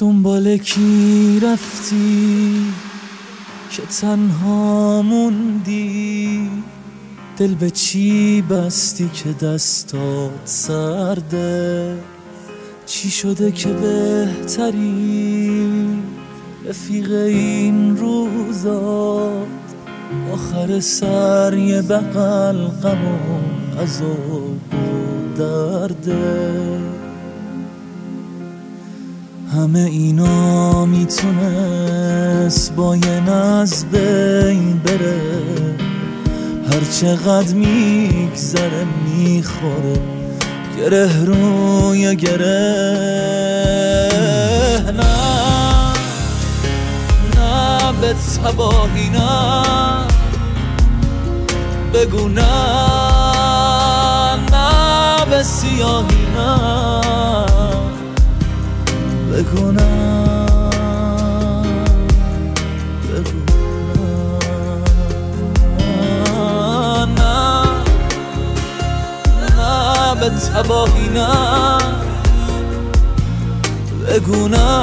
دنبال کی رفتی که تنها موندی؟ دل به چی بستی که دستات سرده؟ چی شده که بهتری رفیق این روزات؟ آخر سر یه بغل غم و عذاب و درده. همه اینا میتونست با یه ناز بین بره، هر چقدر میگذره میخوره گره روی گره. نه نه به تباهی نه، بگو نه نه به سیاهی نه، بگو نه بگو نه نه به تباهی نه، بگو نه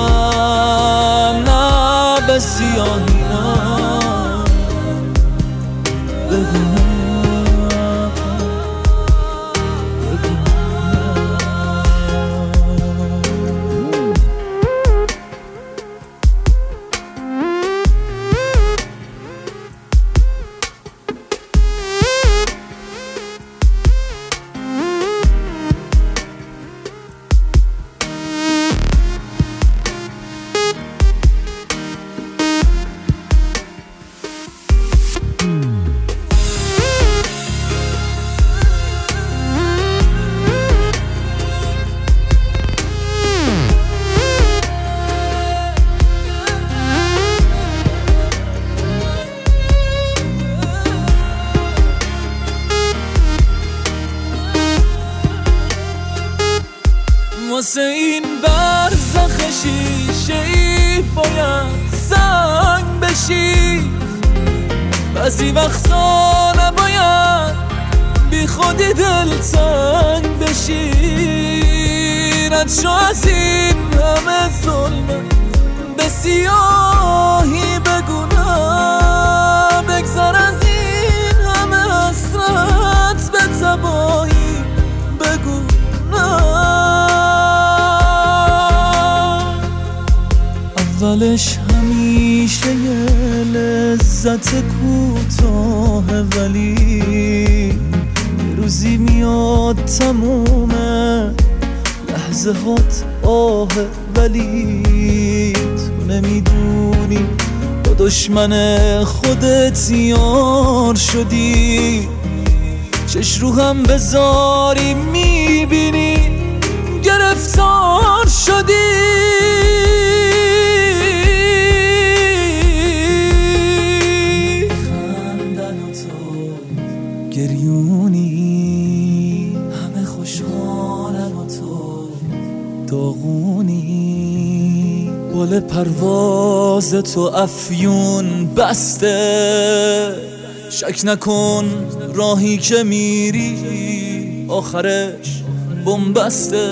نه به سیاهی نه، بگو نه. واسه این برزخ شیشه‌ای باید سنگ بشی، بعضی وقتا نباید بی خودی دلتنگ بشی. رد شو از این همه ظلمه به سیاهی، بگو نه بگذر از این همه حسرت به تباهی، بگو نه. اولش همیشه یه لذت کوتاه، ولی یه روزی میاد تمومه لحظه هات آه، ولی تو نمیدونی با دشمن خودت یار شدی. چش رو هم بذاری میبینی گرفتار شدی. گریونی همه خوشحالن و تو داغونی، بال پرواز تو افیون بسته. شک نکن راهی که میری آخرش بنبسته.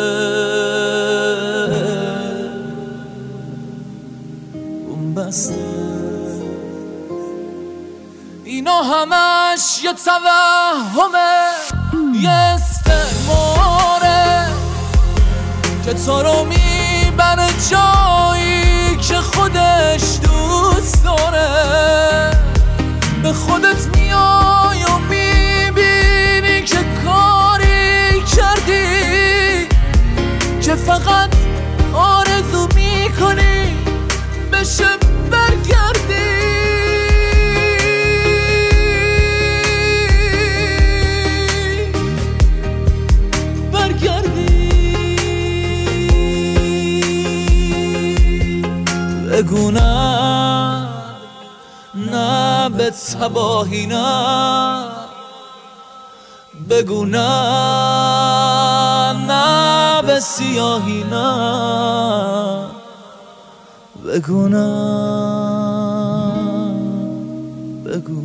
اینا همش یه توهمه، یه استعماره که تو رو میبره جایی که خودش دوست داره. به خودت میای و میبینی که کاری کردی که فقط آرزو میکنی بشه برگردی. بگو نه نه به تباهی نه، بگو نه نه به سیاهی نه، بگو نه بگو